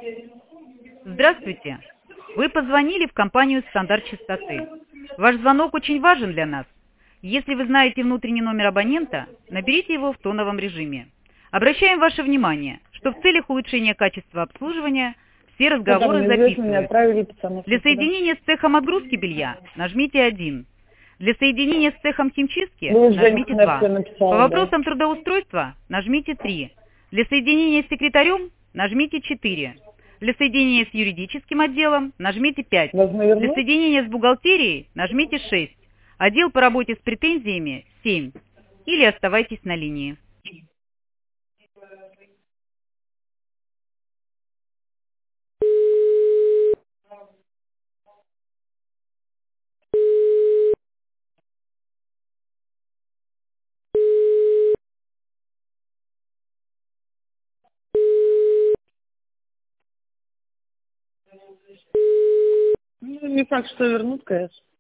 Здравствуйте. Вы позвонили в компанию «Стандарт частоты». Ваш звонок очень важен для нас. Если вы знаете внутренний номер абонента, наберите его в тоновом режиме. Обращаем ваше внимание, что в целях улучшения качества обслуживания все Что там разговоры неизвестно, мне записываются. отправили пацанов Для сюда. соединения с цехом отгрузки белья нажмите 1. Для соединения с цехом химчистки Вы уже нажмите на все 2. По написала, да. вопросам трудоустройства нажмите 3. Для соединения с секретарем нажмите 4. Для соединения с юридическим отделом нажмите 5. Должны Для вернуть? соединения с бухгалтерией нажмите 6. Отдел по работе с претензиями 7. Или оставайтесь на линии. Ну, не факт, что вернут, конечно.